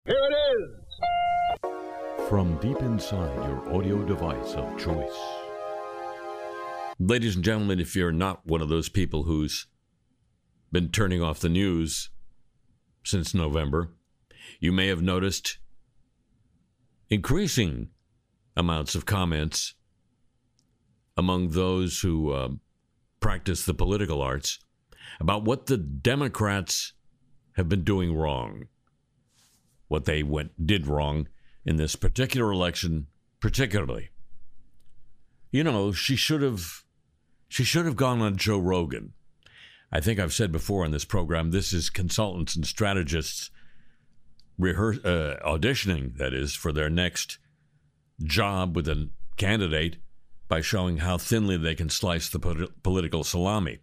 Here it is! From deep inside your audio device of choice. Ladies and gentlemen, if you're not one of those people who's been turning off the news since November, you may have noticed increasing amounts of comments among those who practice the political arts about what the Democrats have been doing wrong, what they did wrong in this particular election, particularly. You know, she should have gone on Joe Rogan. I think I've said before on this program, this is consultants and strategists auditioning, that is, for their next job with a candidate by showing how thinly they can slice the political salami.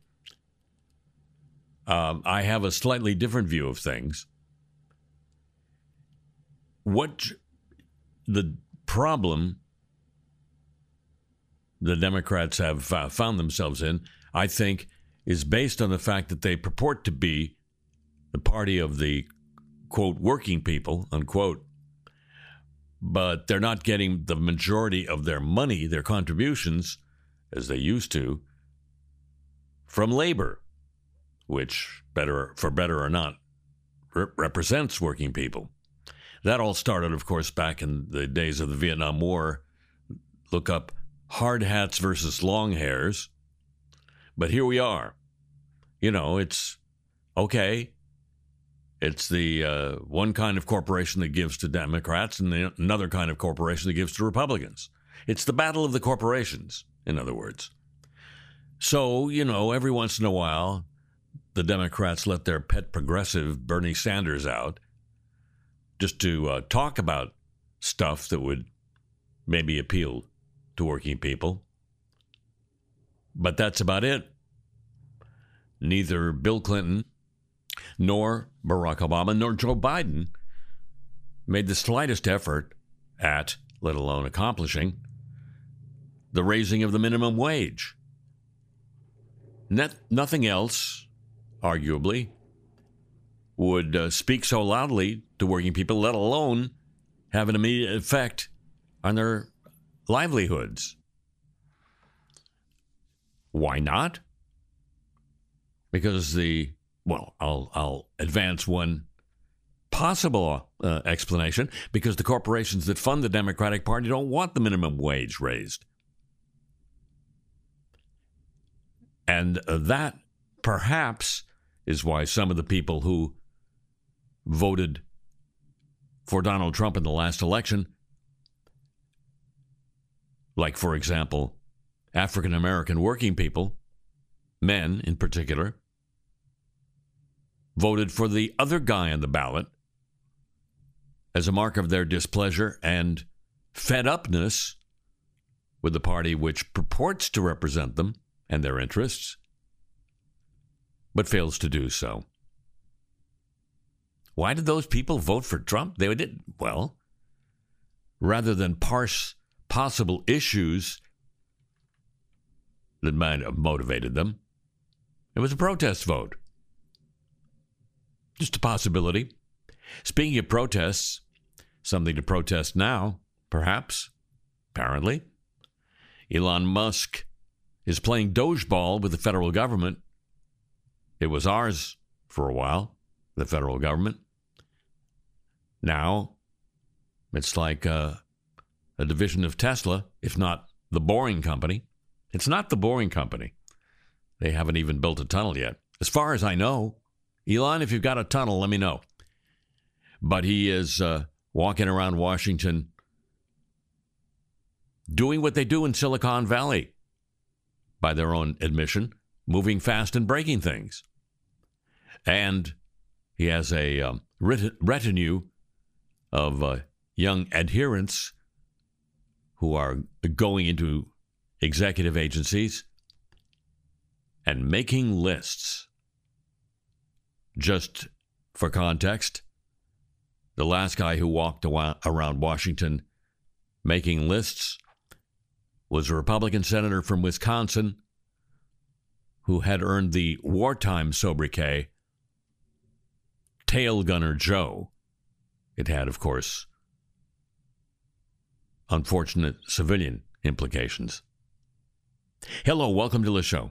I have a slightly different view of things. What the problem the Democrats have found themselves in, I think, is based on the fact that they purport to be the party of the, quote, working people, unquote, but they're not getting the majority of their money, their contributions, as they used to, from labor, which, for better or not, represents working people. That all started, of course, back in the days of the Vietnam War. Look up hard hats versus long hairs. But here we are. You know, it's okay. It's the one kind of corporation that gives to Democrats and another kind of corporation that gives to Republicans. It's the battle of the corporations, in other words. So, you know, every once in a while, the Democrats let their pet progressive Bernie Sanders out just to talk about stuff that would maybe appeal to working people. But that's about it. Neither Bill Clinton nor Barack Obama nor Joe Biden made the slightest effort at, let alone accomplishing, the raising of the minimum wage. Nothing else, arguably, would speak so loudly to working people, let alone have an immediate effect on their livelihoods. Why not? Because I'll advance one possible explanation, because the corporations that fund the Democratic Party don't want the minimum wage raised. And that, perhaps, is why some of the people who voted for Donald Trump in the last election, like, for example, African American working people, men in particular, voted for the other guy on the ballot as a mark of their displeasure and fed-upness with the party which purports to represent them and their interests, but fails to do so. Why did those people vote for Trump? They did, well, rather than parse possible issues that might have motivated them, it was a protest vote. Just a possibility. Speaking of protests, something to protest now, perhaps, apparently. Elon Musk is playing Dodgeball with the federal government. It was ours for a while, the federal government. Now, it's like a division of Tesla, if not the Boring Company. It's not the Boring Company. They haven't even built a tunnel yet. As far as I know, Elon, if you've got a tunnel, let me know. But he is walking around Washington doing what they do in Silicon Valley, by their own admission, moving fast and breaking things. And he has a retinue of young adherents who are going into executive agencies and making lists. Just for context, the last guy who walked around Washington making lists was a Republican senator from Wisconsin who had earned the wartime sobriquet Tail Gunner Joe. it had, of course, unfortunate civilian implications. Hello, welcome to the show.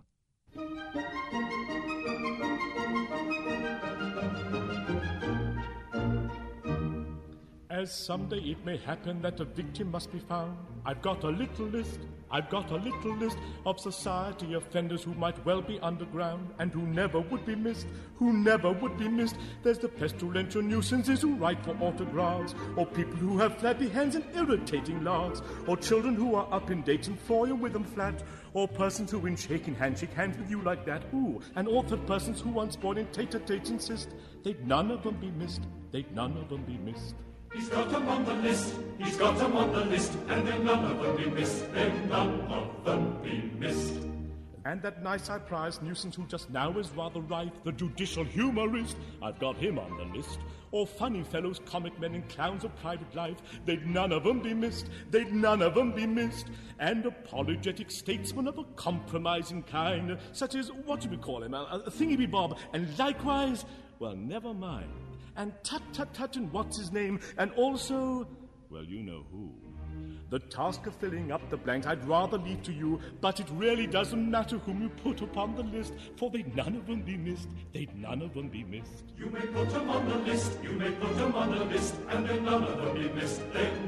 As someday it may happen that a victim must be found, I've got a little list of society offenders who might well be underground and who never would be missed. There's the pestilential nuisances who write for autographs, or people who have flabby hands and irritating laughs, or children who are up in dates and foil with them flat, or persons who in shaking hands shake hands with you like that. Ooh, and authored persons who once born in tete-a-tates insist they'd none of them be missed. He's got 'em on the list, and then none of them be missed, And that nice eye-prized nuisance who just now is rather rife, the judicial humorist, I've got him on the list. Or funny fellows, comic men and clowns of private life, they'd none of them be missed. And apologetic statesmen of a compromising kind, such as, what do we call him, a thingy-be-bob, and likewise, well, never mind. And tut, and what's his name, and also, well, you know who. The task of filling up the blanks I'd rather leave to you, but it really doesn't matter whom you put upon the list, for they'd none of them be missed. You may put 'em on the list, and then none of them be missed.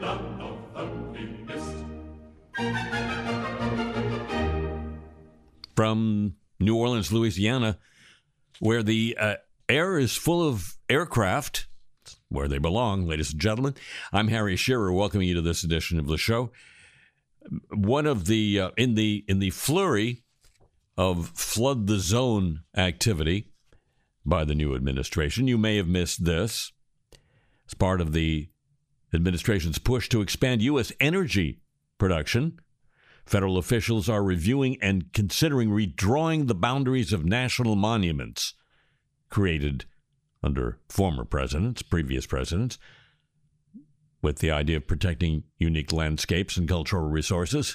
From New Orleans, Louisiana, where the air is full of aircraft, where they belong, ladies and gentlemen. I'm Harry Shearer, welcoming you to this edition of the show. One of the in the flurry of flood the zone activity by the new administration, you may have missed this. As part of the administration's push to expand U.S. energy production, federal officials are reviewing and considering redrawing the boundaries of national monuments created under previous presidents, with the idea of protecting unique landscapes and cultural resources.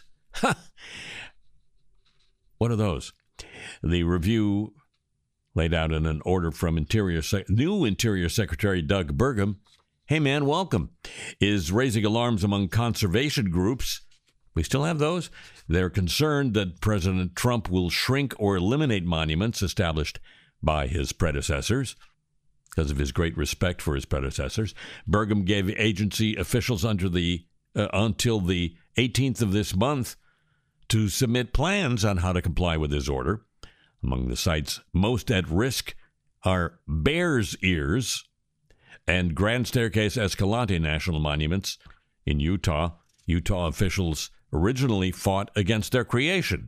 What are those? The review, laid out in an order from new Interior Secretary Doug Burgum, hey man, welcome, is raising alarms among conservation groups. We still have those. They're concerned that President Trump will shrink or eliminate monuments established by his predecessors. Because of his great respect for his predecessors, Burgum gave agency officials until the 18th of this month to submit plans on how to comply with his order. Among the sites most at risk are Bears Ears and Grand Staircase Escalante National Monuments in Utah. Utah officials originally fought against their creation.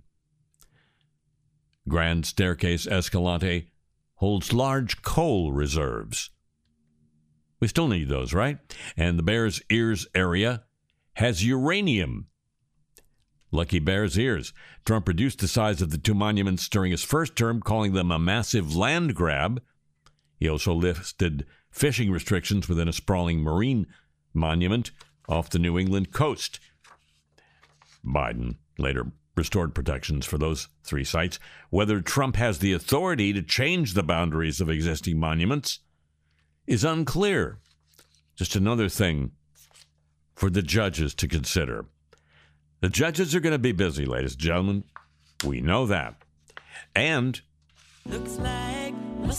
Grand Staircase Escalante holds large coal reserves. We still need those, right? And the Bears Ears area has uranium. Lucky Bears Ears. Trump reduced the size of the two monuments during his first term, calling them a massive land grab. He also lifted fishing restrictions within a sprawling marine monument off the New England coast. Biden later restored protections for those three sites. Whether Trump has the authority to change the boundaries of existing monuments is unclear. Just another thing for the judges to consider. The judges are going to be busy, ladies and gentlemen. We know that. And looks like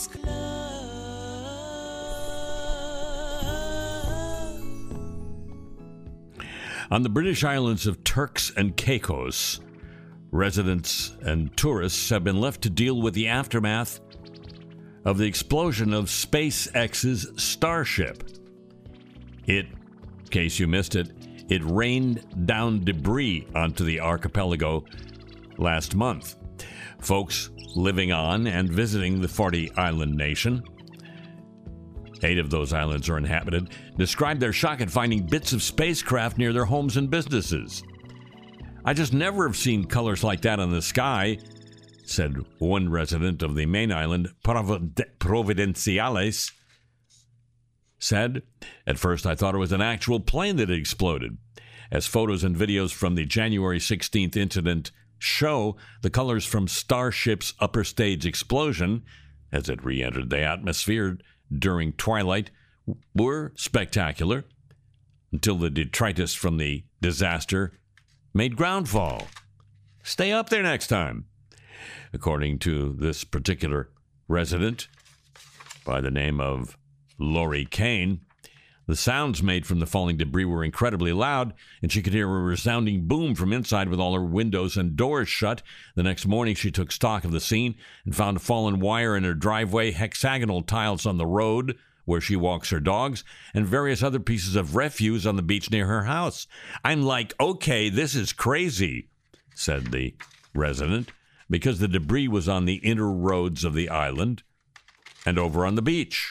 on the British islands of Turks and Caicos, residents and tourists have been left to deal with the aftermath of the explosion of SpaceX's Starship. In case you missed it, it rained down debris onto the archipelago last month. Folks living on and visiting the 40-island nation, 8 of those islands are inhabited, described their shock at finding bits of spacecraft near their homes and businesses. I just never have seen colors like that in the sky, said one resident of the main island, Providenciales. Said, at first I thought it was an actual plane that had exploded. As photos and videos from the January 16th incident show, the colors from Starship's upper stage explosion, as it re-entered the atmosphere during twilight, were spectacular until the detritus from the disaster made ground fall. Stay up there next time. According to this particular resident by the name of Lori Kane, the sounds made from the falling debris were incredibly loud, and she could hear a resounding boom from inside with all her windows and doors shut. The next morning, she took stock of the scene and found a fallen wire in her driveway, hexagonal tiles on the road where she walks her dogs, and various other pieces of refuse on the beach near her house. I'm like, okay, this is crazy, said the resident, because the debris was on the inner roads of the island and over on the beach.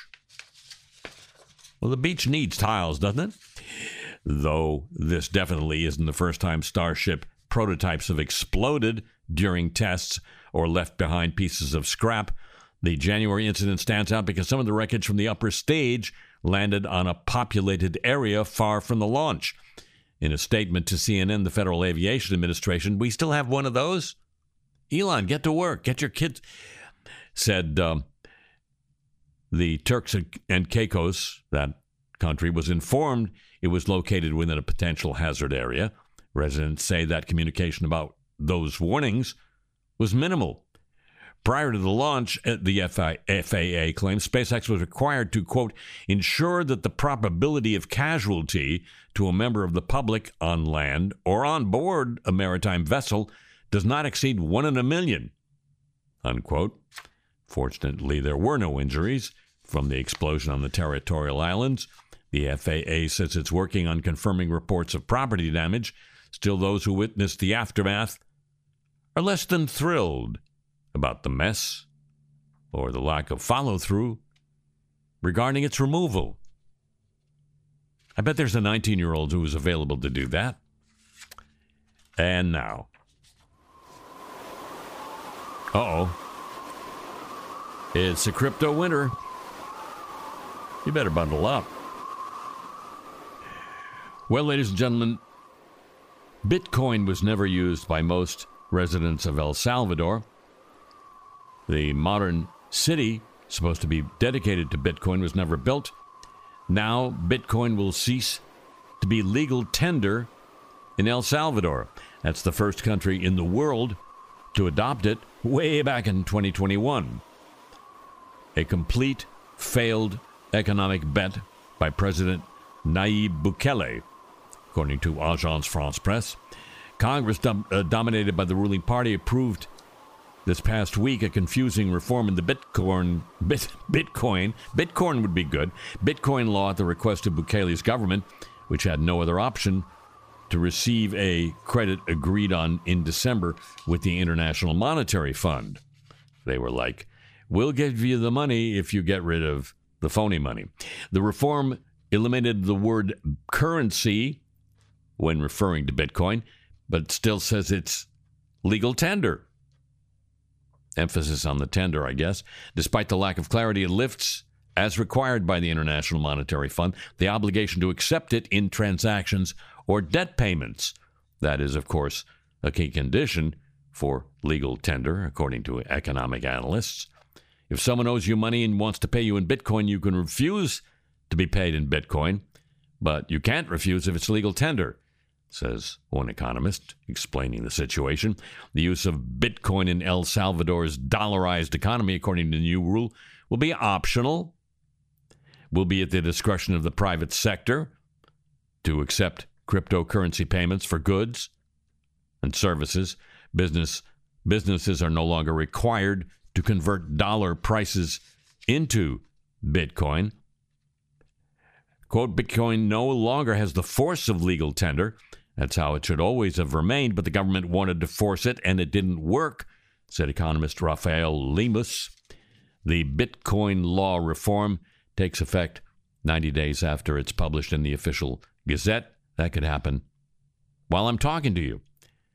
Well, the beach needs tiles, doesn't it? Though this definitely isn't the first time Starship prototypes have exploded during tests or left behind pieces of scrap. The January incident stands out because some of the wreckage from the upper stage landed on a populated area far from the launch. In a statement to CNN, the Federal Aviation Administration, we still have one of those? Elon, get to work. Get your kids, said the Turks and Caicos, that country, was informed it was located within a potential hazard area. Residents say that communication about those warnings was minimal. Prior to the launch, the FAA claims SpaceX was required to, quote, ensure that the probability of casualty to a member of the public on land or on board a maritime vessel does not exceed 1 in a million, unquote. Fortunately, there were no injuries from the explosion on the territorial islands. The FAA says it's working on confirming reports of property damage. Still, those who witnessed the aftermath are less than thrilled about the mess or the lack of follow-through regarding its removal. I bet there's a 19-year-old who is available to do that. And now. It's a crypto winter. You better bundle up. Well, ladies and gentlemen, Bitcoin was never used by most residents of El Salvador. The modern city, supposed to be dedicated to Bitcoin, was never built. Now, Bitcoin will cease to be legal tender in El Salvador. That's the first country in the world to adopt it way back in 2021. A complete failed economic bet by President Nayib Bukele, according to Agence France-Presse. Congress, dominated by the ruling party, approved this past week a confusing reform in the Bitcoin would be good, Bitcoin law at the request of Bukele's government, which had no other option to receive a credit agreed on in December with the International Monetary Fund. They were like, we'll give you the money if you get rid of the phony money. The reform eliminated the word currency when referring to Bitcoin, but still says it's legal tender. Emphasis on the tender, I guess. Despite the lack of clarity, it lifts, as required by the International Monetary Fund, the obligation to accept it in transactions or debt payments. That is, of course, a key condition for legal tender, according to economic analysts. If someone owes you money and wants to pay you in Bitcoin, you can refuse to be paid in Bitcoin, but you can't refuse if it's legal tender, says one economist, explaining the situation. The use of Bitcoin in El Salvador's dollarized economy, according to the new rule, will be optional, will be at the discretion of the private sector to accept cryptocurrency payments for goods and services. Businesses are no longer required to convert dollar prices into Bitcoin. Quote, Bitcoin no longer has the force of legal tender. That's how it should always have remained, but the government wanted to force it, and it didn't work, said economist Rafael Lemus. The Bitcoin law reform takes effect 90 days after it's published in the official Gazette. That could happen while I'm talking to you.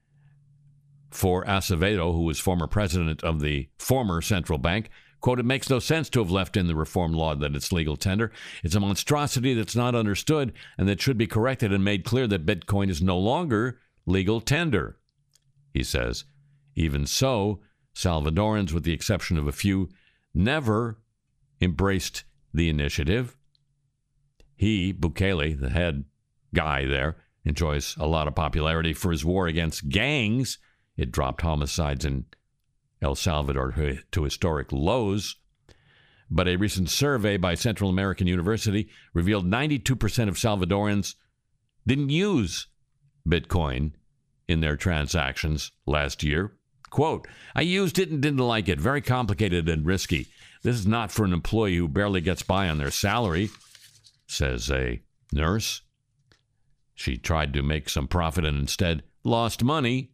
For Acevedo, who was former president of the former central bank, quote, it makes no sense to have left in the reform law that it's legal tender. It's a monstrosity that's not understood and that should be corrected and made clear that Bitcoin is no longer legal tender, he says. Even so, Salvadorans, with the exception of a few, never embraced the initiative. He, Bukele, the head guy there, enjoys a lot of popularity for his war against gangs. It dropped homicides in El Salvador to historic lows. But a recent survey by Central American University revealed 92% of Salvadorans didn't use Bitcoin in their transactions last year. Quote, I used it and didn't like it. Very complicated and risky. This is not for an employee who barely gets by on their salary, says a nurse. She tried to make some profit and instead lost money.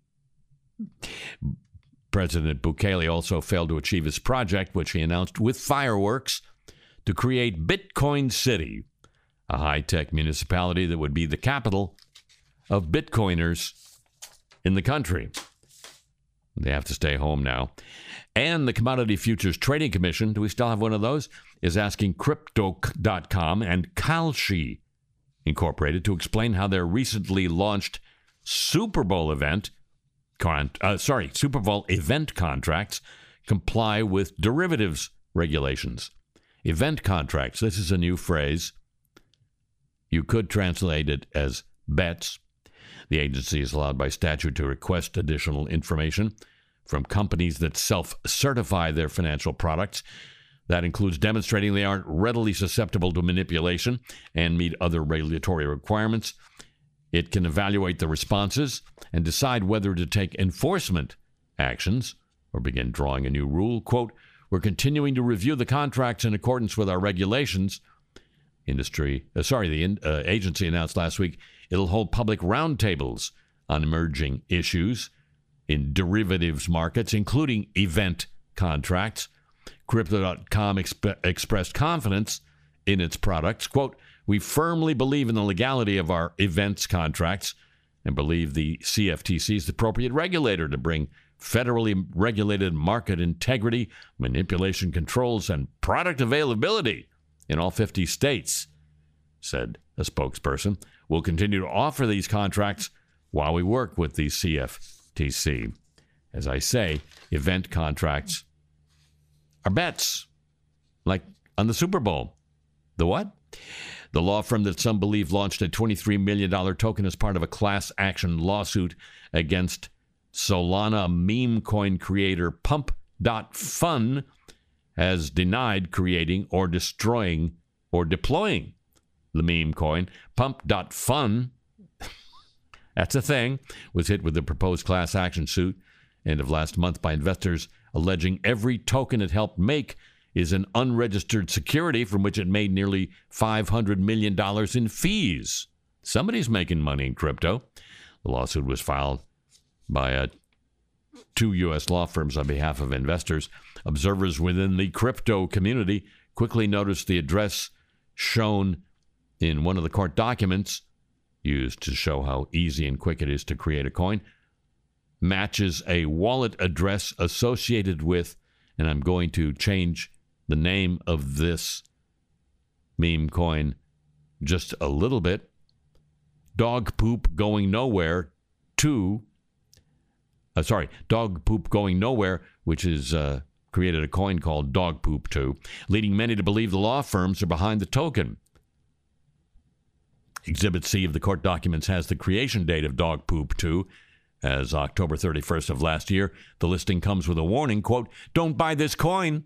President Bukele also failed to achieve his project, which he announced with fireworks, to create Bitcoin City, a high-tech municipality that would be the capital of Bitcoiners in the country. They have to stay home now. And the Commodity Futures Trading Commission, do we still have one of those, is asking Crypto.com and Kalshi Incorporated to explain how their recently launched Super Bowl event contracts comply with derivatives regulations. Event contracts, this is a new phrase. You could translate it as bets. The agency is allowed by statute to request additional information from companies that self-certify their financial products. That includes demonstrating they aren't readily susceptible to manipulation and meet other regulatory requirements. It can evaluate the responses and decide whether to take enforcement actions or begin drawing a new rule. Quote, we're continuing to review the contracts in accordance with our regulations. The agency announced last week it'll hold public roundtables on emerging issues in derivatives markets, including event contracts. Crypto.com expressed confidence in its products. Quote, we firmly believe in the legality of our events contracts and believe the CFTC is the appropriate regulator to bring federally regulated market integrity, manipulation controls, and product availability in all 50 states, said a spokesperson. We'll continue to offer these contracts while we work with the CFTC. As I say, event contracts are bets, like on the Super Bowl. The what? The law firm that some believe launched a $23 million token as part of a class action lawsuit against Solana meme coin creator Pump.Fun has denied creating or destroying or deploying the meme coin. Pump.Fun, that's a thing, was hit with the proposed class action suit end of last month by investors alleging every token it helped make is an unregistered security from which it made nearly $500 million in fees. Somebody's making money in crypto. The lawsuit was filed by two U.S. law firms on behalf of investors. Observers within the crypto community quickly noticed the address shown in one of the court documents, used to show how easy and quick it is to create a coin, matches a wallet address associated with, and I'm going to change the name of this meme coin just a little bit, Dog Poop Going Nowhere, which is created a coin called Dog Poop 2, leading many to believe the law firms are behind the token. Exhibit C of the court documents has the creation date of Dog Poop 2 as October 31st of last year. The listing comes with a warning, quote, don't buy this coin.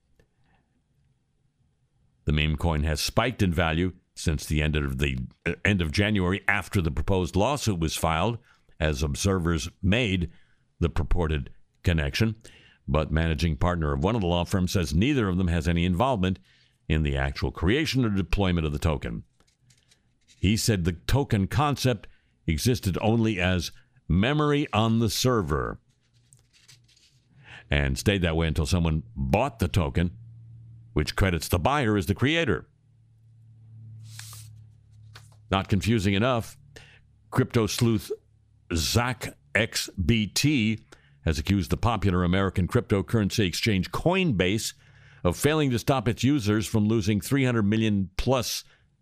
The meme coin has spiked in value since the end of January after the proposed lawsuit was filed, as observers made the purported connection. But managing partner of one of the law firms says neither of them has any involvement in the actual creation or deployment of the token. He said the token concept existed only as memory on the server and stayed that way until someone bought the token, which credits the buyer as the creator. Not confusing enough, crypto sleuth ZachXBT has accused the popular American cryptocurrency exchange Coinbase of failing to stop its users from losing $300 million plus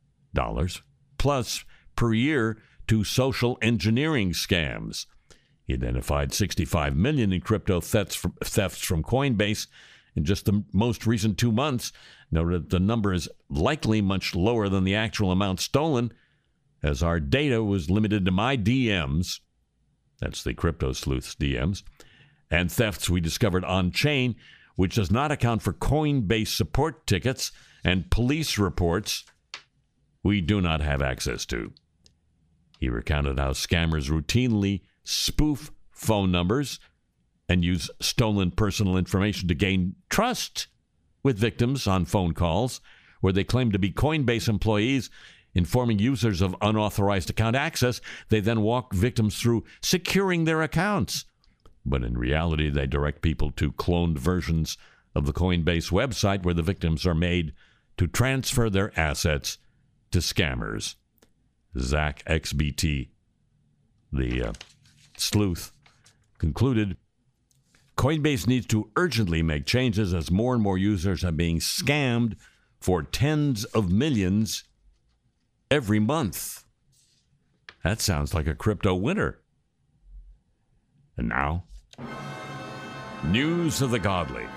per year to social engineering scams. He identified $65 million in crypto thefts from Coinbase in just the most recent 2 months, noted that the number is likely much lower than the actual amount stolen, as our data was limited to my DMs, that's the crypto sleuth's DMs, and thefts we discovered on-chain, which does not account for Coinbase support tickets and police reports we do not have access to. He recounted how scammers routinely spoof phone numbers and use stolen personal information to gain trust with victims on phone calls where they claim to be Coinbase employees informing users of unauthorized account access. They then walk victims through securing their accounts. But in reality, they direct people to cloned versions of the Coinbase website where the victims are made to transfer their assets to scammers. Zach XBT, the sleuth, concluded, Coinbase needs to urgently make changes as more and more users are being scammed for tens of millions every month. That sounds like a crypto winter. And now, news of the godly.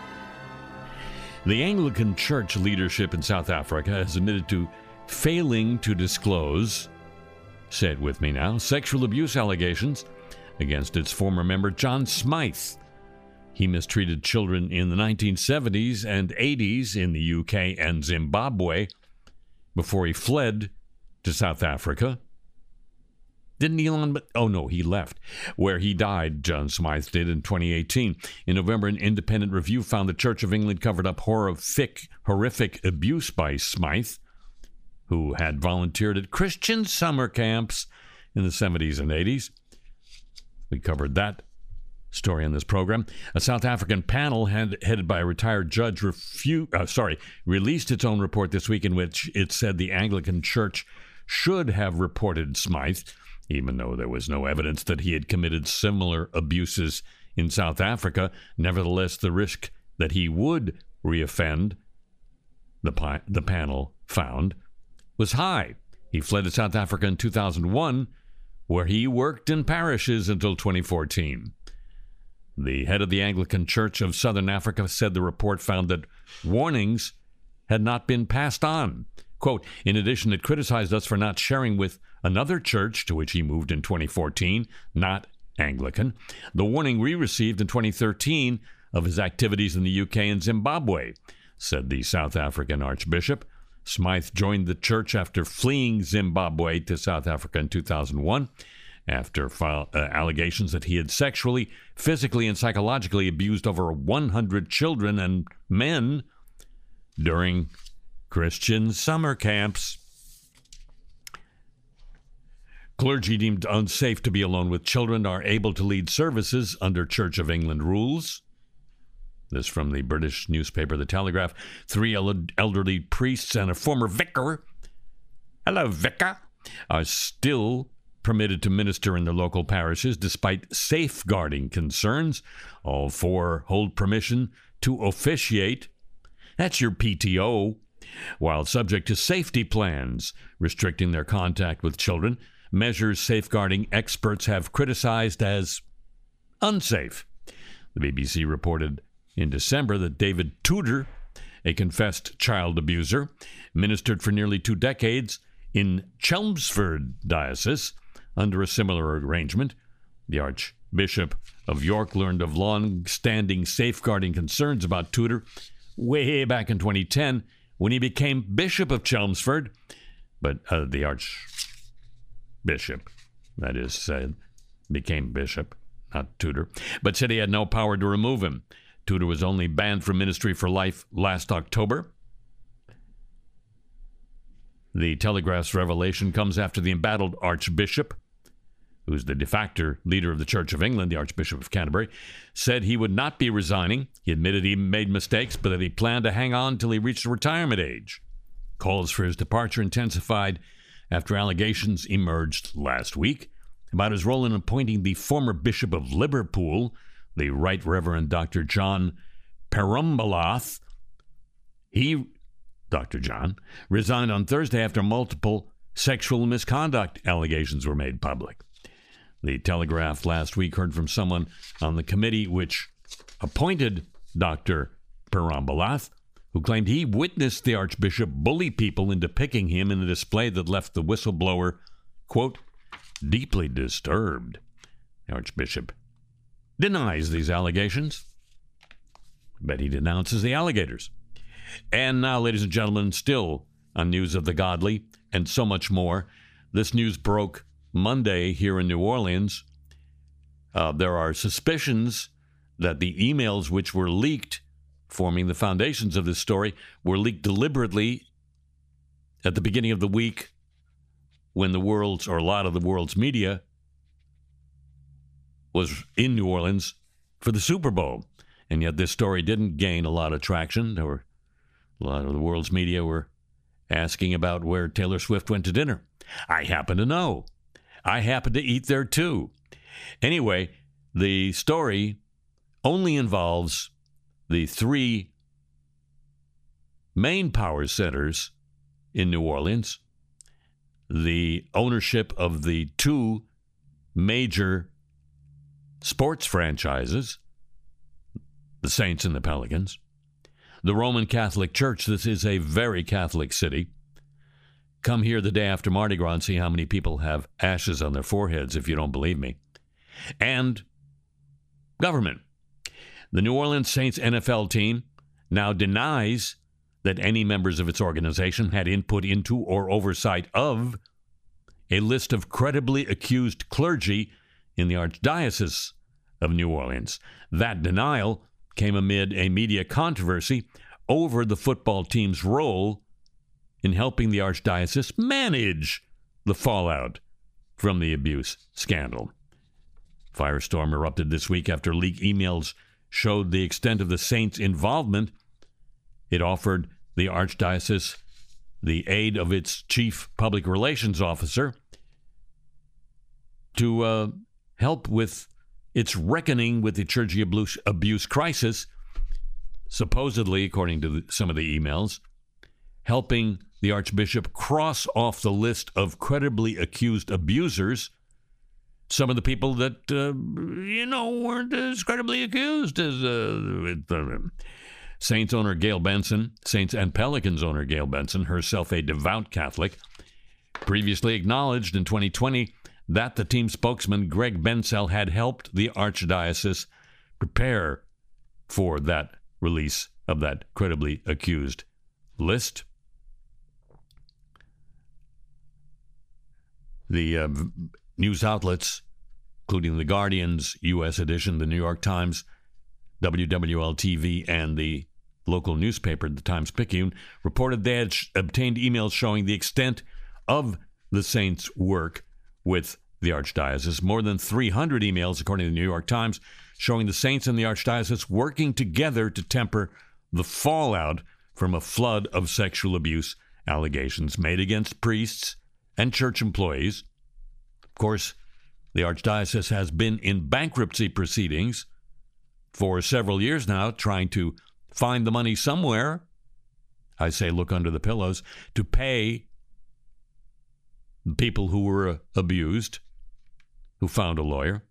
The Anglican Church leadership in South Africa has admitted to failing to disclose, say it with me now, sexual abuse allegations against its former member John Smythe. He mistreated children in the 1970s and 80s in the UK and Zimbabwe before he fled to South Africa. Didn't Elon? Oh, no, he left, where he died, John Smythe did, in 2018. In November, an independent review found the Church of England covered up horrific abuse by Smythe, who had volunteered at Christian summer camps in the 70s and 80s. We covered that story in this program. A South African panel headed by a retired judge released its own report this week in which it said the Anglican Church should have reported Smythe, even though there was no evidence that he had committed similar abuses in South Africa. Nevertheless, the risk that he would reoffend, the panel found, was high. He fled to South Africa in 2001, where he worked in parishes until 2014. The head of the Anglican Church of Southern Africa said the report found that warnings had not been passed on. Quote, in addition, it criticized us for not sharing with another church to which he moved in 2014, not Anglican, the warning we received in 2013 of his activities in the UK and Zimbabwe, said the South African Archbishop. Smythe joined the church after fleeing Zimbabwe to South Africa in 2001 after allegations that he had sexually, physically, and psychologically abused over 100 children and men during Christian summer camps. Clergy deemed unsafe to be alone with children are able to lead services under Church of England rules. This from the British newspaper The Telegraph. 3 elderly priests and a former vicar, hello vicar, are still permitted to minister in their local parishes despite safeguarding concerns. All 4 hold permission to officiate. That's your PTO. While subject to safety plans restricting their contact with children, measures safeguarding experts have criticized as unsafe. The BBC reported in December that David Tudor, a confessed child abuser, ministered for nearly 2 decades in Chelmsford Diocese under a similar arrangement. The Archbishop of York learned of long-standing safeguarding concerns about Tudor way back in 2010 when he became Bishop of Chelmsford. But the Archbishop, that is, became Bishop, not Tudor, but said he had no power to remove him. Tudor was only banned from ministry for life last October. The Telegraph's revelation comes after the embattled Archbishop, who's the de facto leader of the Church of England, the Archbishop of Canterbury, said he would not be resigning. He admitted he made mistakes, but that he planned to hang on till he reached retirement age. Calls for his departure intensified after allegations emerged last week about his role in appointing the former Bishop of Liverpool, the Right Reverend Dr. John Perumbalath. Dr. John, resigned on Thursday after multiple sexual misconduct allegations were made public. The Telegraph last week heard from someone on the committee which appointed Dr. Perambalath, who claimed he witnessed the Archbishop bully people into picking him in a display that left the whistleblower, quote, deeply disturbed. The Archbishop denies these allegations, but he denounces the alligators. And now, ladies and gentlemen, still on news of the godly and so much more. This news broke Monday here in New Orleans. There are suspicions that the emails which were leaked, forming the foundations of this story, were leaked deliberately at the beginning of the week when a lot of the world's media was in New Orleans for the Super Bowl. And yet this story didn't gain a lot of traction. There were a lot of the world's media were asking about where Taylor Swift went to dinner. I happen to know. I happen to eat there too. Anyway, the story only involves the three main power centers in New Orleans, the ownership of the two major sports franchises, the Saints and the Pelicans, the Roman Catholic Church. This is a very Catholic city. Come here the day after Mardi Gras and see how many people have ashes on their foreheads if you don't believe me. And government. The New Orleans Saints NFL team now denies that any members of its organization had input into or oversight of a list of credibly accused clergy in the Archdiocese of New Orleans. That denial came amid a media controversy over the football team's role in helping the Archdiocese manage the fallout from the abuse scandal. Firestorm erupted this week after leaked emails showed the extent of the Saints' involvement. It offered the Archdiocese the aid of its chief public relations officer to help with its reckoning with the church abuse crisis, supposedly, according to some of the emails, helping the Archbishop cross off the list of credibly accused abusers some of the people that, weren't as credibly accused as Saints owner Gail Benson, Saints and Pelicans owner Gail Benson, herself a devout Catholic, previously acknowledged in 2020 that the team spokesman Greg Bensell had helped the Archdiocese prepare for that release of that credibly accused list. The news outlets, including The Guardian's U.S. edition, The New York Times, WWL-TV, and the local newspaper, The Times-Picayune, reported they had obtained emails showing the extent of the Saints' work with the Archdiocese. More than 300 emails, according to the New York Times, showing the Saints and the Archdiocese working together to temper the fallout from a flood of sexual abuse allegations made against priests and church employees. Of course, the Archdiocese has been in bankruptcy proceedings for several years now, trying to find the money somewhere, I say look under the pillows, to pay the people who were abused, who found a lawyer.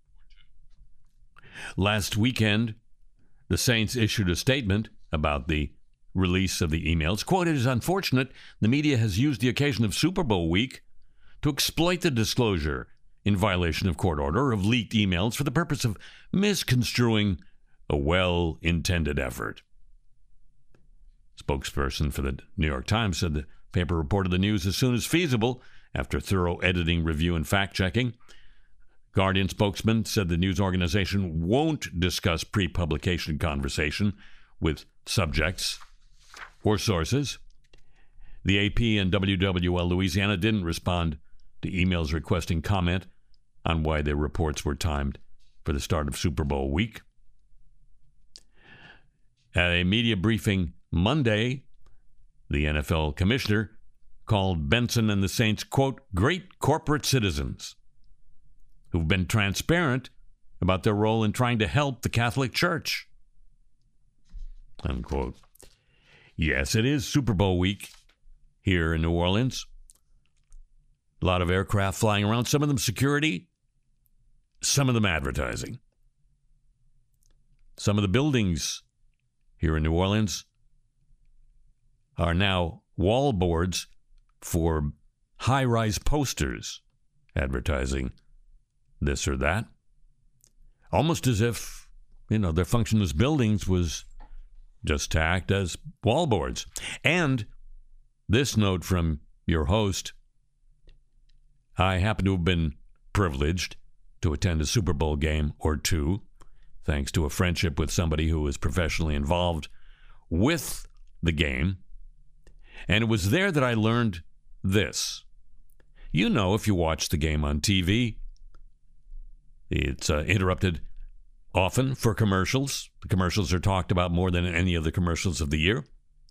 Last weekend, the Saints issued a statement about the release of the emails. Quote, "It is unfortunate the media has used the occasion of Super Bowl week to exploit the disclosure in violation of court order of leaked emails for the purpose of misconstruing a well-intended effort." Spokesperson for the New York Times said the paper reported the news as soon as feasible after thorough editing, review, and fact-checking. Guardian spokesman said the news organization won't discuss pre-publication conversation with subjects or sources. The AP and WWL Louisiana didn't respond to emails requesting comment on why their reports were timed for the start of Super Bowl week. At a media briefing Monday, the NFL commissioner called Benson and the Saints, quote, "great corporate citizens who've been transparent about their role in trying to help the Catholic Church," unquote. Yes, it is Super Bowl week here in New Orleans. A lot of aircraft flying around, some of them security, some of them advertising. Some of the buildings here in New Orleans are now wall boards for high-rise posters advertising this or that, almost as if, their function as buildings was just to act as wall boards. And this note from your host: I happen to have been privileged to attend a Super Bowl game or two, thanks to a friendship with somebody who was professionally involved with the game. And it was there that I learned this. If you watch the game on TV, it's interrupted often for commercials. The commercials are talked about more than any of the commercials of the year.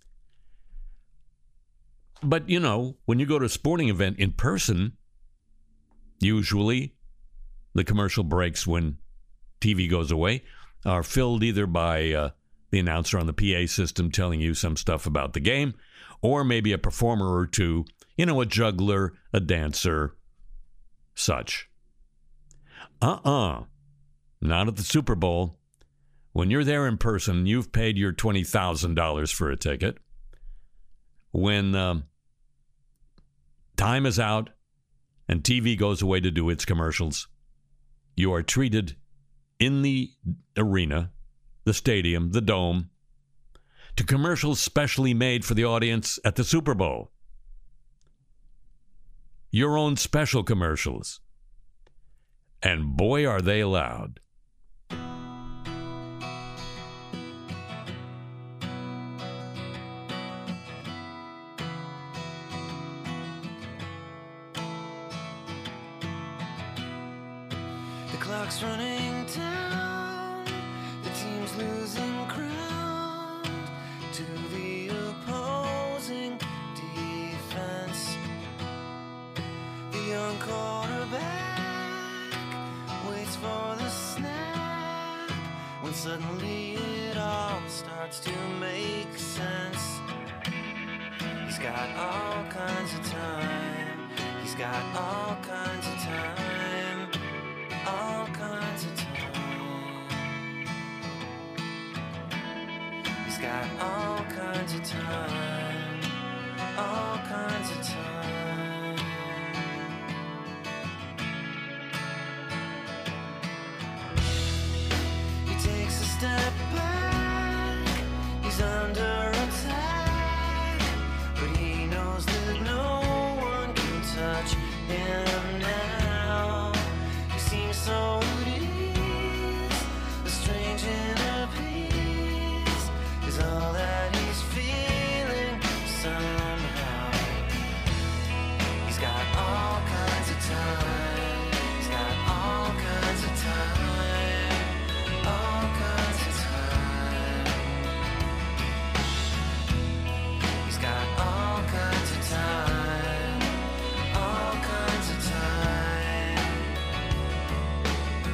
But, when you go to a sporting event in person, usually the commercial breaks when TV goes away are filled either by the announcer on the PA system telling you some stuff about the game, or maybe a performer or two, a juggler, a dancer, such. Not at the Super Bowl. When you're there in person, you've paid your $20,000 for a ticket. When time is out and TV goes away to do its commercials, you are treated in the arena, the stadium, the dome, to commercials specially made for the audience at the Super Bowl. Your own special commercials. And boy, are they loud. The clock's running down, the team's losing ground to the opposing defense. The young quarterback waits for the snap, when suddenly it all starts to make sense. He's got all kinds of time, he's got all kinds of time, all kinds of time. He's got all kinds of time, all kinds of time. He takes a step back, he's under attack, but he knows that no one can touch him now. He seems so at ease, a strange inner peace is all that he's feeling somehow. He's got all kinds of time, he's got all kinds of time, all kinds of time. He's got all kinds of time, all kinds of time.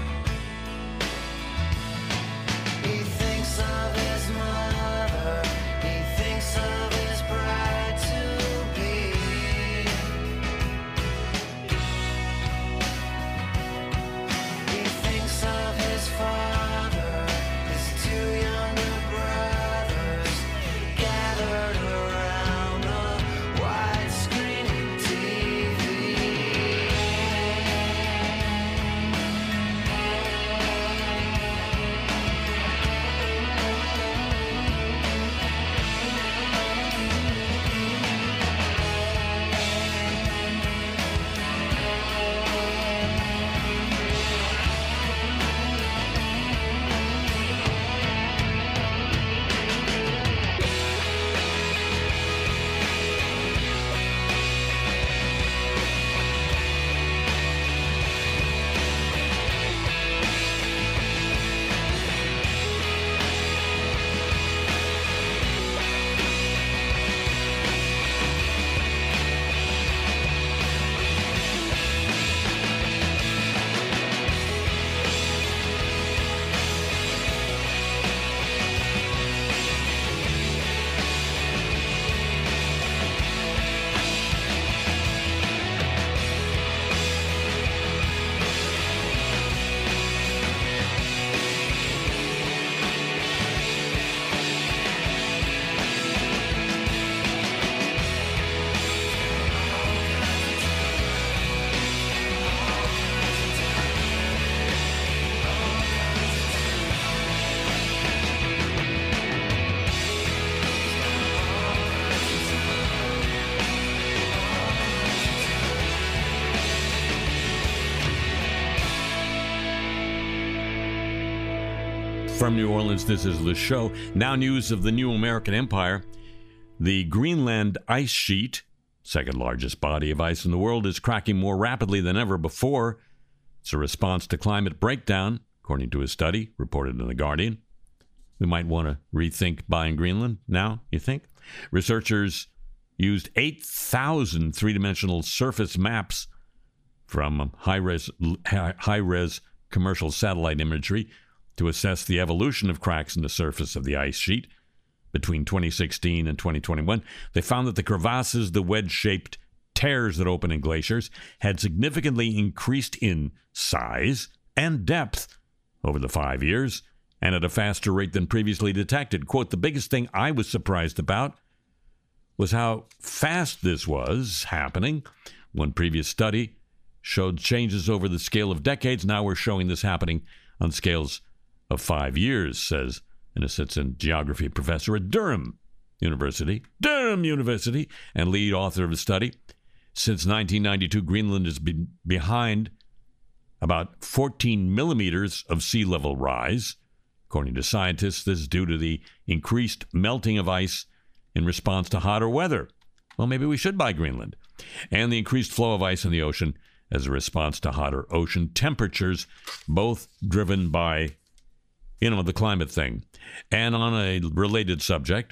From New Orleans, this is the show. Now news of the new American empire. The Greenland ice sheet, second largest body of ice in the world, is cracking more rapidly than ever before. It's a response to climate breakdown, according to a study reported in The Guardian. We might want to rethink buying Greenland now, you think? Researchers used 8,000 three-dimensional surface maps from high-res commercial satellite imagery to assess the evolution of cracks in the surface of the ice sheet between 2016 and 2021. They found that the crevasses, the wedge-shaped tears that open in glaciers, had significantly increased in size and depth over the 5 years, and at a faster rate than previously detected. Quote, the biggest thing I was surprised about was how fast this was happening. One previous study showed changes over the scale of decades. Now we're showing this happening on scales of 5 years, says an assistant geography professor at Durham University, and lead author of the study. Since 1992, Greenland has been behind about 14 millimeters of sea level rise. According to scientists, this is due to the increased melting of ice in response to hotter weather. Well, maybe we should buy Greenland. And the increased flow of ice in the ocean as a response to hotter ocean temperatures, both driven by, the climate thing. And on a related subject,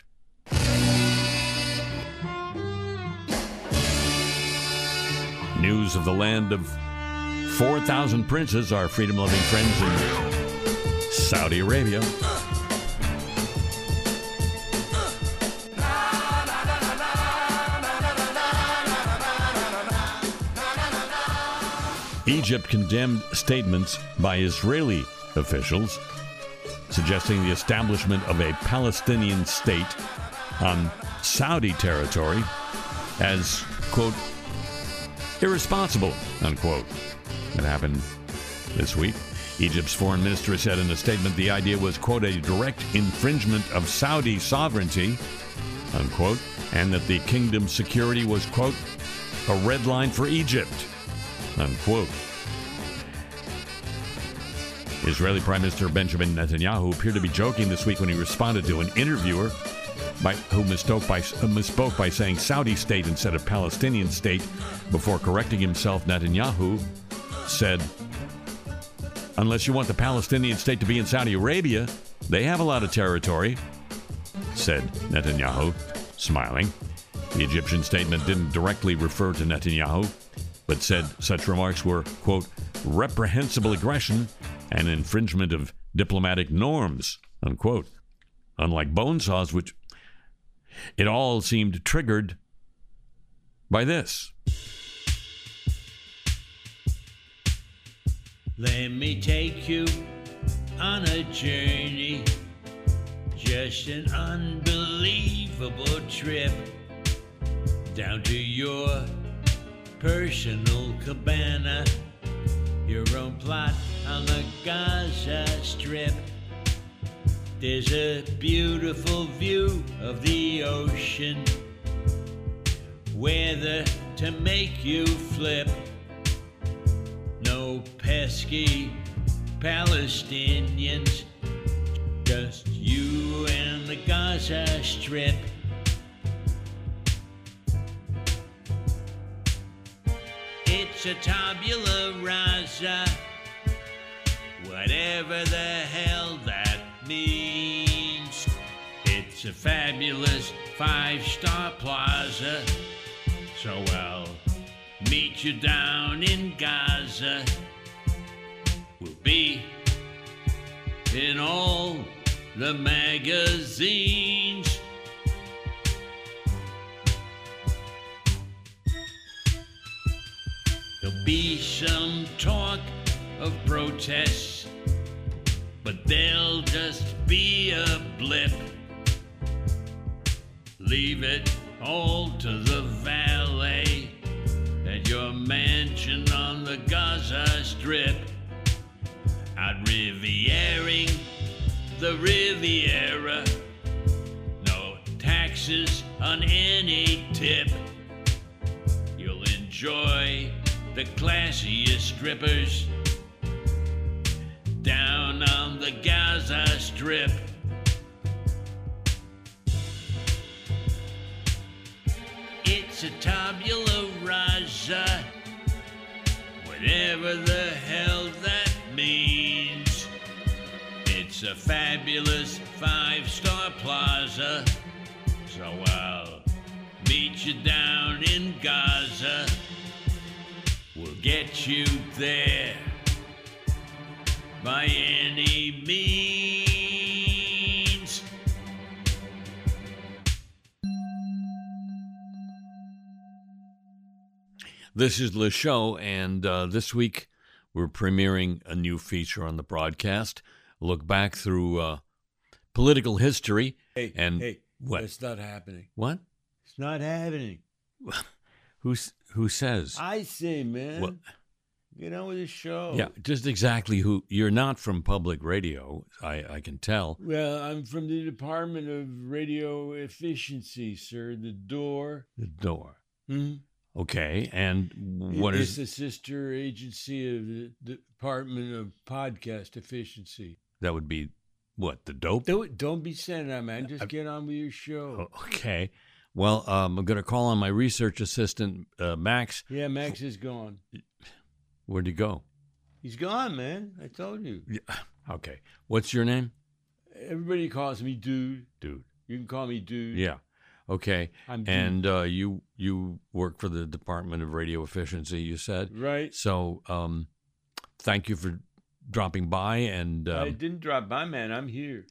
news of the land of 4,000 princes, our freedom-loving friends in Saudi Arabia. Egypt condemned statements by Israeli officials suggesting the establishment of a Palestinian state on Saudi territory as, quote, irresponsible, unquote. That happened this week. Egypt's foreign minister said in a statement the idea was, quote, a direct infringement of Saudi sovereignty, unquote, and that the kingdom's security was, quote, a red line for Egypt, unquote. Israeli Prime Minister Benjamin Netanyahu appeared to be joking this week when he responded to an interviewer who misspoke by saying Saudi state instead of Palestinian state. Before correcting himself, Netanyahu said, unless you want the Palestinian state to be in Saudi Arabia, they have a lot of territory, said Netanyahu, smiling. The Egyptian statement didn't directly refer to Netanyahu, but said such remarks were, quote, reprehensible aggression and infringement of diplomatic norms, unquote. Unlike Bonesaws, which it all seemed triggered by this. Let me take you on a journey, just an unbelievable trip, down to your personal cabana, your own plot on the Gaza Strip. There's a beautiful view of the ocean, weather to make you flip. No pesky Palestinians, just you and the Gaza Strip. It's a tabula rasa, whatever the hell that means. It's a fabulous 5-star plaza, so I'll meet you down in Gaza. We'll be in all the magazines. There'll be some talk of protests, but they'll just be a blip. Leave it all to the valet at your mansion on the Gaza Strip. Out Riviering the Riviera, no taxes on any tip. You'll enjoy the classiest strippers down on the Gaza Strip. It's a tabula rasa, whatever the hell that means. It's a fabulous 5-star plaza, so I'll meet you down in Gaza. We'll get you there by any means. This is Le Show, and this week we're premiering a new feature on the broadcast. Look back through political history. Hey, what? It's not happening. What? It's not happening. Who says? I say, man. What? Get on with the show. Yeah, just exactly who. You're not from public radio, I can tell. Well, I'm from the Department of Radio Efficiency, sir. The door. The door. Hmm? Okay, and what it's is... the sister agency of the Department of Podcast Efficiency. That would be, what, the dope? Don't be saying that, man. Just get on with your show. Okay. Well, I'm going to call on my research assistant, Max. Yeah, Max is gone. Where'd he go? He's gone, man. I told you. Yeah. Okay. What's your name? Everybody calls me Dude. Dude. You can call me Dude. Yeah. Okay. I'm and you work for the Department of Radio Efficiency, you said? Right. So thank you for dropping by. And I didn't drop by, man. I'm here.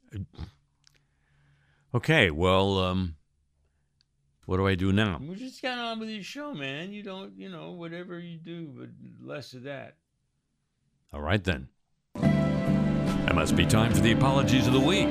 Okay. Well, what do I do now? We just got on with your show, man. You don't, whatever you do, but less of that. All right, then. It must be time for the apologies of the week.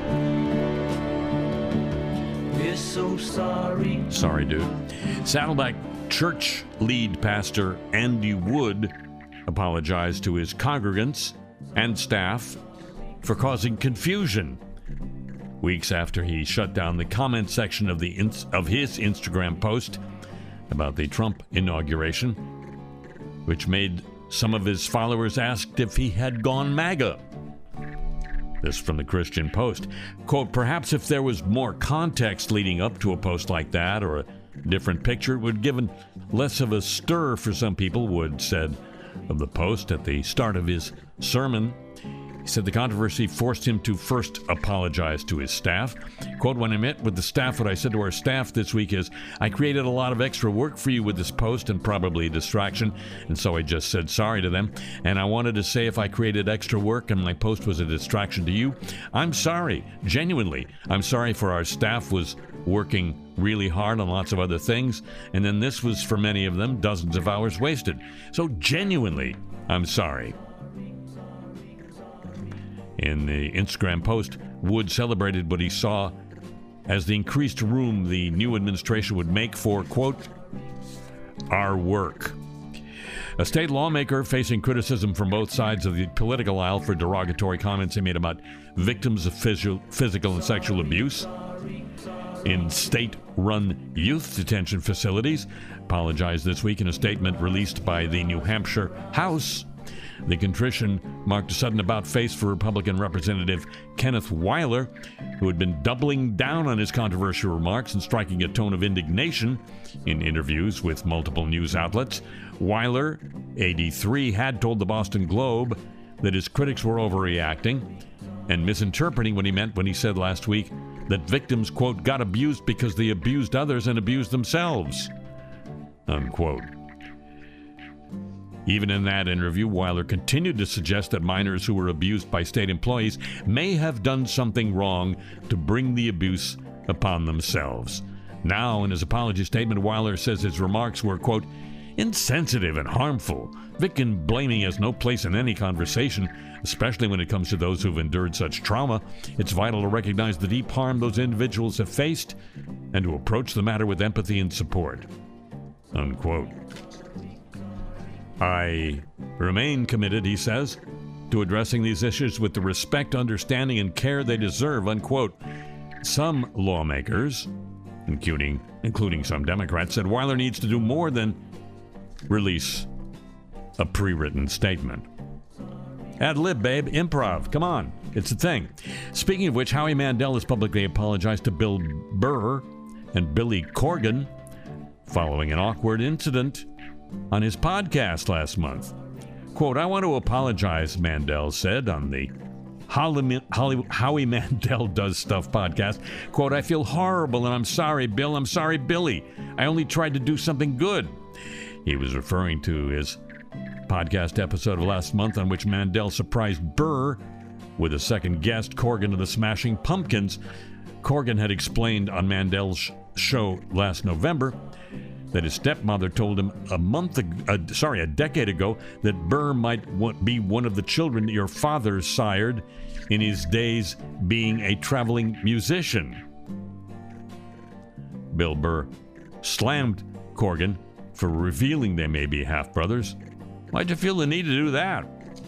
We're so sorry. Sorry, dude. Saddleback Church lead pastor Andy Wood apologized to his congregants and staff for causing confusion weeks after he shut down the comment section of his Instagram post about the Trump inauguration, which made some of his followers ask if he had gone MAGA. This from the Christian Post. Quote, perhaps if there was more context leading up to a post like that or a different picture, it would give less of a stir for some people, Wood said of the Post at the start of his sermon. He said the controversy forced him to first apologize to his staff. Quote, when I met with the staff, what I said to our staff this week is, I created a lot of extra work for you with this post and probably a distraction, and so I just said sorry to them. And I wanted to say if I created extra work and my post was a distraction to you, I'm sorry. Genuinely, I'm sorry for our staff was working really hard on lots of other things, and then this was, for many of them, dozens of hours wasted. So genuinely, I'm sorry. In the Instagram post, Wood celebrated what he saw as the increased room the new administration would make for, quote, our work. A state lawmaker facing criticism from both sides of the political aisle for derogatory comments he made about victims of physical and sexual abuse in state-run youth detention facilities apologized this week in a statement released by the New Hampshire House. The contrition marked a sudden about-face for Republican Representative Kenneth Weiler, who had been doubling down on his controversial remarks and striking a tone of indignation in interviews with multiple news outlets. Weiler, 83, had told the Boston Globe that his critics were overreacting and misinterpreting what he meant when he said last week that victims, quote, got abused because they abused others and abused themselves, unquote. Even in that interview, Weiler continued to suggest that minors who were abused by state employees may have done something wrong to bring the abuse upon themselves. Now, in his apology statement, Weiler says his remarks were, quote, insensitive and harmful. Victim blaming has no place in any conversation, especially when it comes to those who've endured such trauma. It's vital to recognize the deep harm those individuals have faced and to approach the matter with empathy and support, unquote. I remain committed, he says, to addressing these issues with the respect, understanding, and care they deserve, unquote. Some lawmakers, including some Democrats, said Weiler needs to do more than release a pre-written statement. Ad lib, babe. Improv. Come on. It's a thing. Speaking of which, Howie Mandel has publicly apologized to Bill Burr and Billy Corgan following an awkward incident on his podcast last month. Quote, "I want to apologize," Mandel said on the Howie Mandel Does Stuff podcast. Quote, "I feel horrible and I'm sorry, Bill. I'm sorry, Billy. I only tried to do something good." He was referring to his podcast episode of last month on which Mandel surprised Burr with a second guest, Corgan of the Smashing Pumpkins. Corgan had explained on Mandel's show last November that his stepmother told him a decade ago that Burr might be one of the children your father sired in his days being a traveling musician. Bill Burr slammed Corgan for revealing they may be half-brothers. Why'd you feel the need to do that?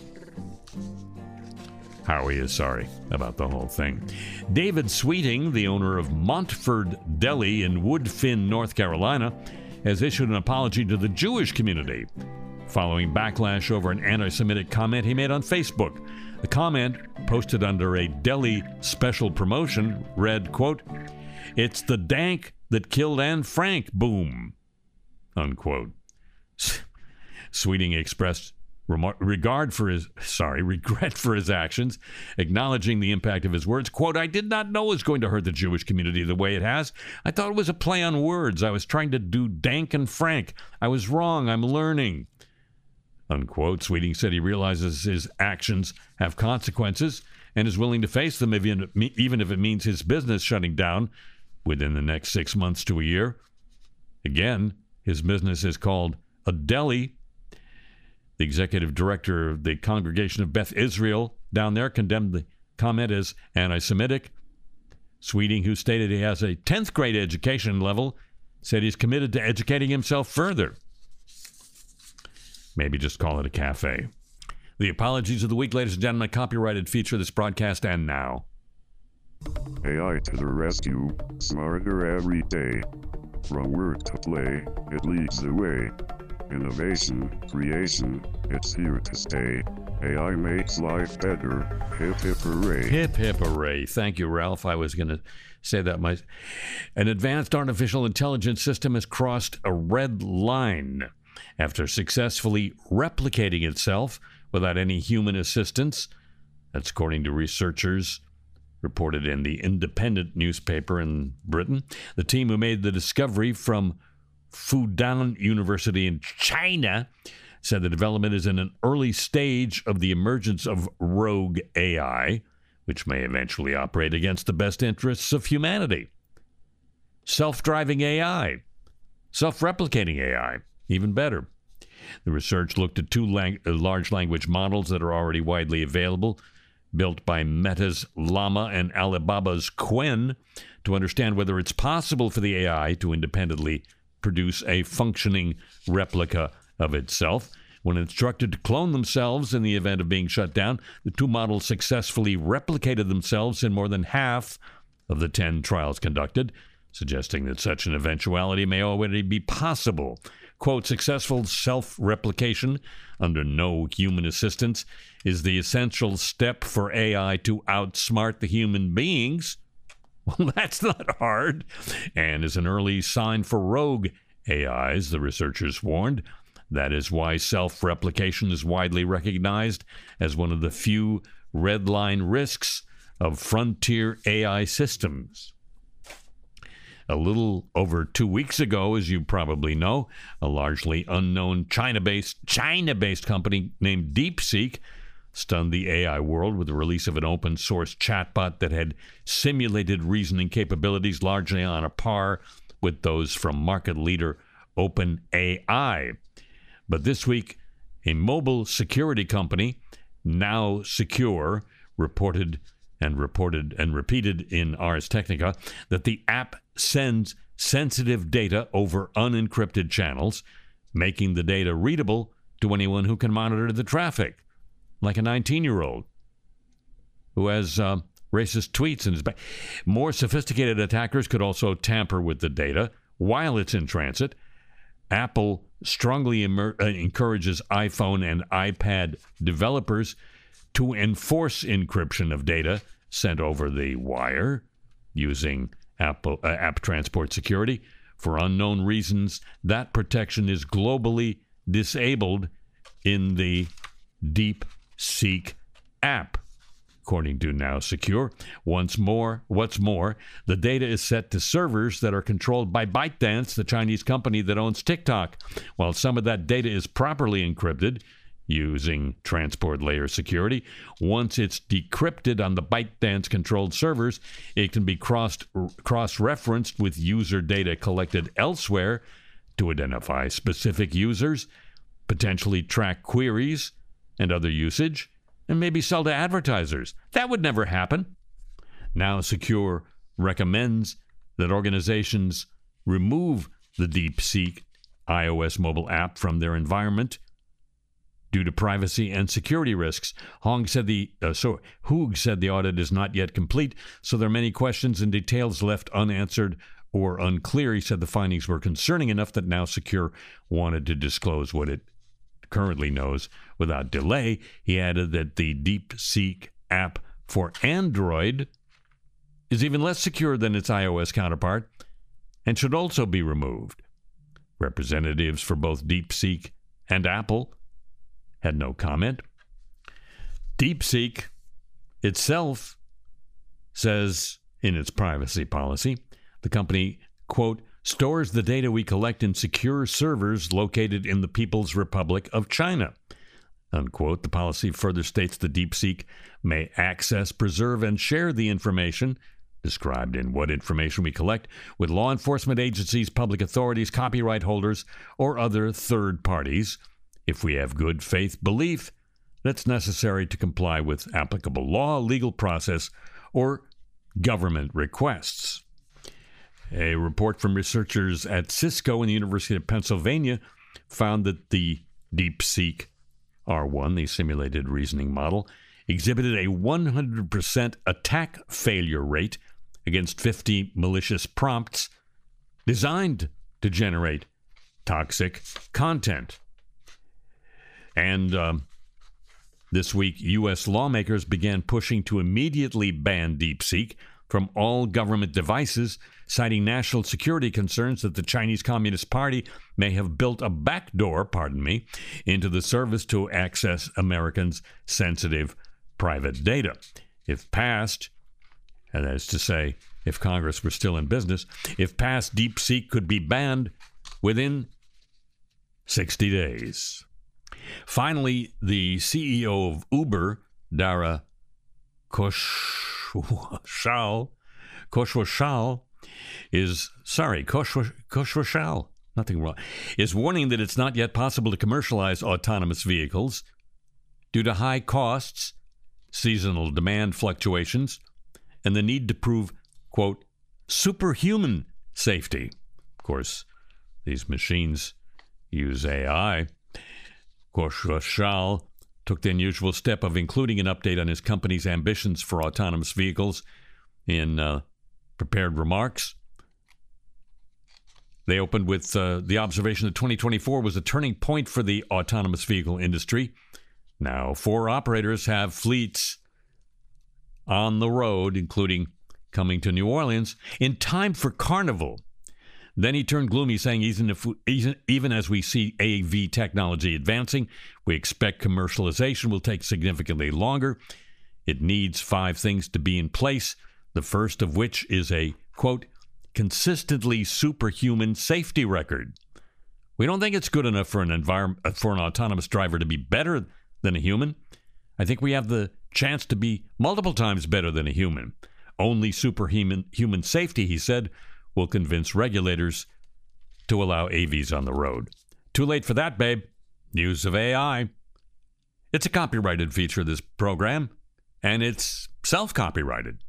Howie is sorry about the whole thing. David Sweeting, the owner of Montford Deli in Woodfin, North Carolina, has issued an apology to the Jewish community following backlash over an anti-Semitic comment he made on Facebook. The comment, posted under a deli special promotion, read, quote, "It's the dank that killed Anne Frank, boom," unquote. Sweeting expressed regret for his actions, acknowledging the impact of his words. Quote, "I did not know it was going to hurt the Jewish community the way it has. I thought it was a play on words. I was trying to do dank and frank. I was wrong. I'm learning," unquote. Sweeting said he realizes his actions have consequences and is willing to face them even if it means his business shutting down within the next 6 months to a year. Again, his business is called a deli. The executive director of the Congregation of Beth Israel down there condemned the comment as anti-Semitic. Sweeting, who stated he has a 10th grade education level, said he's committed to educating himself further. Maybe just call it a cafe. The apologies of the week, ladies and gentlemen, a copyrighted feature of this broadcast, and now. AI to the rescue, smarter every day. From work to play, it leads the way. Innovation, creation, it's here to stay. AI makes life better. Hip hip hooray. Hip hip hooray. Thank you, Ralph. I was going to say that. An advanced artificial intelligence system has crossed a red line after successfully replicating itself without any human assistance. That's according to researchers reported in the Independent newspaper in Britain. The team who made the discovery from Fudan University in China said the development is in an early stage of the emergence of rogue AI, which may eventually operate against the best interests of humanity. Self-driving AI, self-replicating AI, even better. The research looked at two large language models that are already widely available, built by Meta's Llama and Alibaba's Qwen, to understand whether it's possible for the AI to independently produce a functioning replica of itself. When instructed to clone themselves in the event of being shut down, the two models successfully replicated themselves in more than half of the 10 trials conducted, suggesting that such an eventuality may already be possible. Quote, "Successful self-replication under no human assistance is the essential step for AI to outsmart the human beings." Well, that's not hard, and is an early sign for rogue AIs, the researchers warned. That is why self-replication is widely recognized as one of the few red line risks of frontier AI systems. A little over 2 weeks ago, as you probably know, a largely unknown China-based company named DeepSeek stunned the AI world with the release of an open-source chatbot that had simulated reasoning capabilities largely on a par with those from market leader OpenAI. But this week, a mobile security company, Now Secure, reported and repeated in Ars Technica that the app sends sensitive data over unencrypted channels, making the data readable to anyone who can monitor the traffic, like a 19-year-old who has racist tweets in his back. More sophisticated attackers could also tamper with the data while it's in transit. Apple strongly encourages iPhone and iPad developers to enforce encryption of data sent over the wire using app transport security. For unknown reasons, that protection is globally disabled in the DeepSeek app, according to Now Secure. What's more, the data is set to servers that are controlled by ByteDance, the Chinese company that owns TikTok. While some of that data is properly encrypted using transport layer security, once it's decrypted on the ByteDance-controlled servers, it can be cross-referenced with user data collected elsewhere to identify specific users, potentially track queries and other usage, and maybe sell to advertisers. That would never happen. Now Secure recommends that organizations remove the DeepSeek iOS mobile app from their environment due to privacy and security risks. Hoog said the audit is not yet complete, so there are many questions and details left unanswered or unclear. He said the findings were concerning enough that Now Secure wanted to disclose what it currently knows without delay. He added that the DeepSeek app for Android is even less secure than its iOS counterpart and should also be removed. Representatives for both DeepSeek and Apple had no comment. DeepSeek itself says in its privacy policy, the company, quote, stores the data we collect in secure servers located in the People's Republic of China, unquote. The policy further states that DeepSeek may access, preserve, and share the information described in What Information We Collect with law enforcement agencies, public authorities, copyright holders, or other third parties if we have good faith belief that's necessary to comply with applicable law, legal process, or government requests. A report from researchers at Cisco and the University of Pennsylvania found that the DeepSeek R1, the simulated reasoning model, exhibited a 100% attack failure rate against 50 malicious prompts designed to generate toxic content. And this week, U.S. lawmakers began pushing to immediately ban DeepSeek from all government devices, citing national security concerns that the Chinese Communist Party may have built a backdoor, into the service to access Americans' sensitive private data. If passed, and that is to say, if Congress were still in business, if passed, DeepSeek could be banned within 60 days. Finally, the CEO of Uber, Dara Khosrowshahi, is warning that it's not yet possible to commercialize autonomous vehicles due to high costs, seasonal demand fluctuations, and the need to prove, quote, superhuman safety. Of course, these machines use AI. Khosrowshahi took the unusual step of including an update on his company's ambitions for autonomous vehicles in prepared remarks. They opened with the observation that 2024 was a turning point for the autonomous vehicle industry. Now, 4 operators have fleets on the road, including coming to New Orleans, in time for Carnival. Then he turned gloomy, saying, even as we see AV technology advancing, we expect commercialization will take significantly longer. It needs 5 things to be in place, the first of which is a, quote, consistently superhuman safety record. We don't think it's good enough for an autonomous driver to be better than a human. I think we have the chance to be multiple times better than a human. Only superhuman safety, he said, will convince regulators to allow AVs on the road. Too late for that, babe. News of AI. It's a copyrighted feature of this program, and it's self-copyrighted.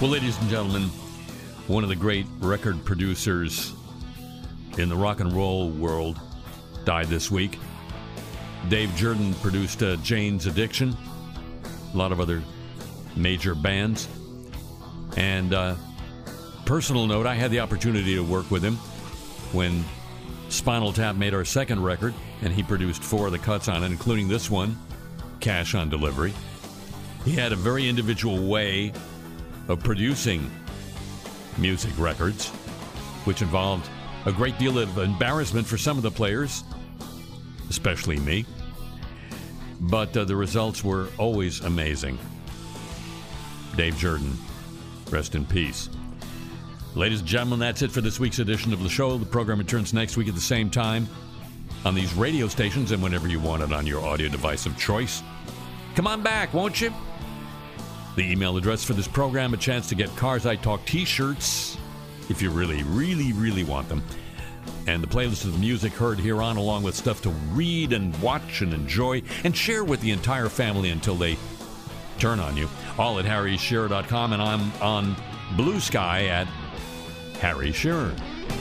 Well, ladies and gentlemen, one of the great record producers in the rock and roll world died this week. Dave Jerden produced Jane's Addiction, a lot of other major bands. And personal note, I had the opportunity to work with him when Spinal Tap made our second record, and he produced 4 of the cuts on it, including this one, Cash on Delivery. He had a very individual way of producing music records, which involved a great deal of embarrassment for some of the players, especially me. But the results were always amazing. Dave Jerden, rest in peace. Ladies and gentlemen, that's it for this week's edition of the show. The program returns next week at the same time on these radio stations and whenever you want it on your audio device of choice. Come on back, won't you? The email address for this program, a chance to get Cars I Talk t-shirts, if you really, really, really want them. And the playlist of the music heard here on, along with stuff to read and watch and enjoy and share with the entire family until they turn on you. All at harryshearer.com, and I'm on Blue Sky at Harry Shearer.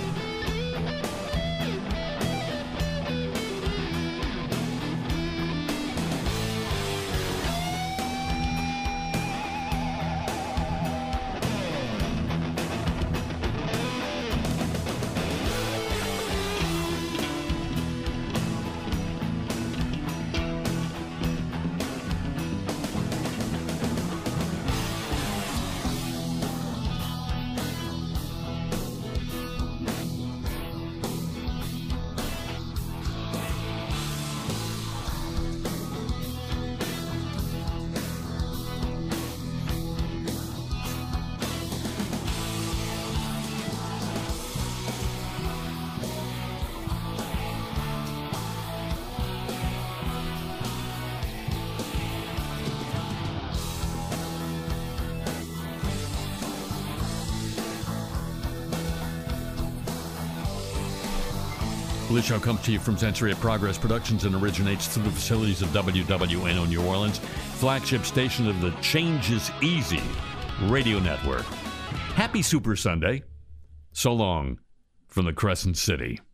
This show comes to you from Century of Progress Productions and originates through the facilities of WWNO New Orleans, flagship station of the Change is Easy radio network. Happy Super Sunday. So long from the Crescent City.